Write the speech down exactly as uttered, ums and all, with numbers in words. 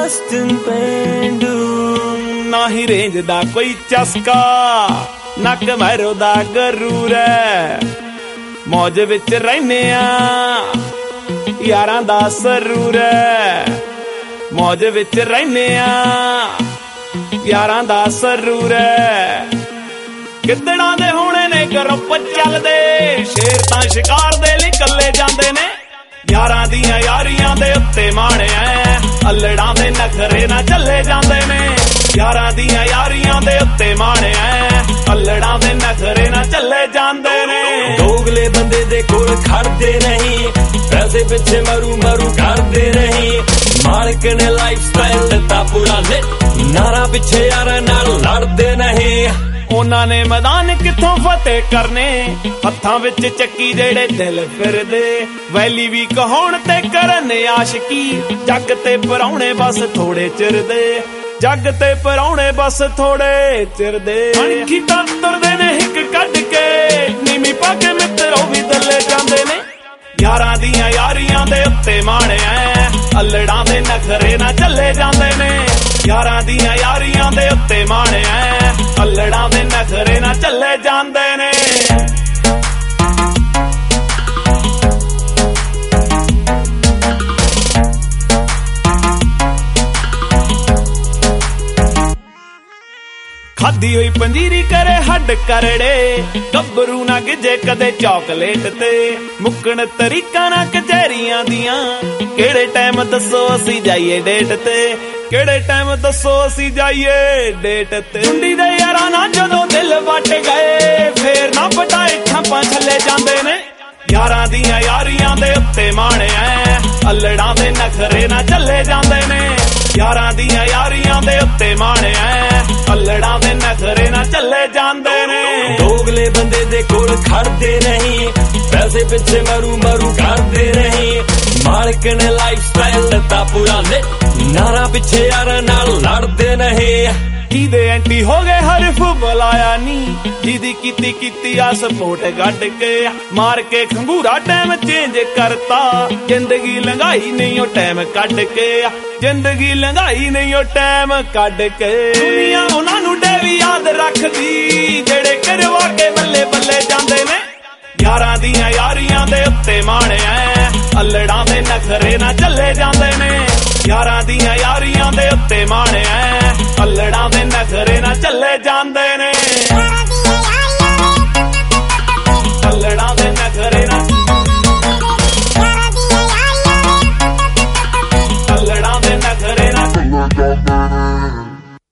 ਮਸਤਨ ਪੇਂਡੂ ਨਾ ਹੀ ਰੇਂਜ ਦਾ ਕੋਈ ਚਸਕਾ ਨਾ ਕਮਰੋ ਦਾ ਗਰੂਰ ਹੈ ਮੌਜ ਵਿੱਚ ਰਹਿਨੇ ਆ ਯਾਰਾਂ ਦਾ ਸਰੂਰ ਹੈ ਮੌਜ ਵਿੱਚ ਰਹਿਨੇ ਆ ਯਾਰਾਂ ਦਾ ਸਰੂਰ ਹੈ ਗਿੱਦੜਾਂ ਦੇ ਹੋਣੇ ਨੇ ਗਰੁੱਪ ਚੱਲਦੇ ਸ਼ੇਰ ਤਾਂ ਸ਼ਿਕਾਰ ਦੇ ਲਈ ਕੱਲੇ ਜਾਂਦੇ ਨੇ ਯਾਰਾਂ ਦੀਆਂ ਯਾਰੀਆਂ ਦੇ ਉੱਤੇ ਮਾਣਿਆ ਅਲੜਾਂ ਦੇ ਨਖਰੇ ਨਾ ਚੱਲੇ ਜਾਂਦੇ ਨੇ ਯਾਰਾਂ ਦੀਆਂ ਯਾਰੀਆਂ ਦੇ ਉੱਤੇ ਮਾਣਿਆ ਅਲੜਾਂ ਦੇ ਨਖਰੇ ਨਾ ਚੱਲੇ ਜਾਂਦੇ ਨੇ ਦੋਗਲੇ ਬੰਦੇ ਦੇ ਕੋਲ ਖੜਦੇ ਨਹੀਂ ਪੈਸੇ ਪਿੱਛੇ ਮਰੂ ਮਰੂ ਕਰਦੇ ਨਹੀਂ ਮਾਲਕ ਨੇ ਲਾਈਫ ਸਟਾਈਲ ਦਿੱਤਾ ਪੂਰਾ ਲਿਟ ਨਾਰਾ ਪਿੱਛੇ ਯਾਰਾਂ ਨਾਲ ਲੜਦੇ ਨਹੀਂ ਉਹਨਾਂ ਨੇ ਮੈਦਾਨ ਕਿੱਥੋਂ ਫਤਿਹ ਕਰਨੇ ਹੱਥਾਂ ਵਿੱਚ ਚੱਕੀ ਜਿਹੜੇ ਦਿਲ ਫਿਰਦੇ ਵੈਲੀ ਵੀ ਕਹਾਉਣ ਤੇ ਕਰਨ ਆਸ਼ਕੀ ਜੱਗ ਤੇ ਪਰਾਉਣੇ ਬਸ ਥੋੜੇ ਚਿਰ ਦੇ ਜੱਗ ਤੇ ਪਰਾਉਣੇ ਬਸ ਥੋੜੇ ਚਿਰ ਦੇ ਅਣਖੀ ਤਾਂ ਤੁਰਦੇ ਨੇ ਹਿੱਕ ਕੱਢ ਕੇ ਨੀਵੀਂ ਪਾ ਕੇ ਮਿੱਤਰੋ ਵੀ ਦੱਲੇ ਜਾਂਦੇ ਨੇ ਯਾਰਾਂ ਦੀਆਂ ਯਾਰੀਆਂ ਦੇ ਉੱਤੇ ਮਾਣਿਆ ਅਲੜਾਂ ਦੇ ਨਖਰੇ ਨਾ ਚੱਲੇ ਜਾਂਦੇ ਨੇ ਯਾਰਾਂ ਦੀਆਂ ਯਾਰੀਆਂ ਦੇ ਉੱਤੇ ਮਾਣਿਆ ਅਲੜਾਂ ਦੇ ਨਖਰੇ ਨਾ ਚੱਲੇ ਜਾਂਦੇ ਨੇ ਖਾਦੀ ਹੋਈ ਪੰਜੀਰੀ ਕਰੇ ਹੱਡ ਕਰੜੇ ਗੱਭਰੂ ਨਾ ਗਿੱਜੇ ਕਦੇ ਚਾਕਲੇਟ ਤੇ ਮੁੱਕਣ ਤਰੀਕਾਂ ਨਾ ਕਚਹਿਰੀਆਂ ਦੀਆਂ ਕਿਹੜੇ ਟਾਈਮ ਦੱਸੋ ਅਸੀਂ ਜਾਈਏ ਡੇਟ ਤੇ ਕਿਹੜੇ ਟਾਈਮ ਦੱਸੋ ਅਸੀਂ ਜਾਈਏ ਡੇਟ ਤੇ ਚੁੰਡੀ ਦੇ ਯਾਰਾਂ ਨਾਲ ਜਦੋਂ ਦਿਲ ਵੱਟ ਗਏ ਫੇਰ ਨਾ ਪਟਾਏ ਛਾਪਾਂ ਛੱਲੇ ਜਾਂਦੇ ਨੇ ਯਾਰਾਂ ਦੀਆਂ ਯਾਰੀਆਂ ਦੇ ਉੱਤੇ ਮਾਣਿਆ ਅਲੜਾਂ ਦੇ ਨਖਰੇ ਨਾ ਚੱਲੇ ਜਾਂਦੇ ਨੇ ਯਾਰਾਂ ਦੀਆਂ ਯਾਰੀਆਂ ਦੇ ਉੱਤੇ ਮਾਣਿਆ ਅਲੜਾਂ ਦੇ ਨਖਰੇ ਨਾ ਚੱਲੇ ਜਾਂਦੇ ਨੇ ਦੋਗਲੇ ਬੰਦੇ ਦੇ ਕੋਲ ਖੜਦੇ ਨਹੀਂ ਪੈਸੇ ਪਿੱਛੇ ਮਰੂ ਮਰੂ ਕਰਦੇ ਨਹੀਂ ਮਾਲਕ ਨੇ ਲਾਈਫ ਸਟਾਈਲ ਦਿੱਤਾ ਪੂਰਾ ਲਿਟ ਨਾਰਾ ਪਿੱਛੇ ਯਾਰਾਂ ਨਾਲ ਲੜਦੇ ਨਹੀਂ ਜਿਹਦੇ ਐਂਟੀ ਹੋ ਗਏ ਹਰਫ ਬੁਲਾਇਆ ਨੀ ਜਿਹਦੀ ਕੀਤੀ ਕੀਤੀ ਆ ਸਪੋਰਟ ਗੱਡ ਕੇ ਮਾਰ ਕੇ ਖੰਗੂਰਾ ਟਾਈਮ ਚੇਂਜ ਕਰਤਾ ਜ਼ਿੰਦਗੀ ਲੰਘਾਈ ਨਹੀਂ ਉਹ ਟਾਈਮ ਕੱਢ ਕੇ ਜ਼ਿੰਦਗੀ ਲੰਘਾਈ ਨਹੀਂ ਉਹ ਟਾਈਮ ਕੱਢ ਕੇ ਦੁਨੀਆ ਉਹਨਾਂ ਨੂੰ ਡੇ ਵੀ ਯਾਦ ਰੱਖਦੀ ਜਿਹੜੇ ਕਰਵਾ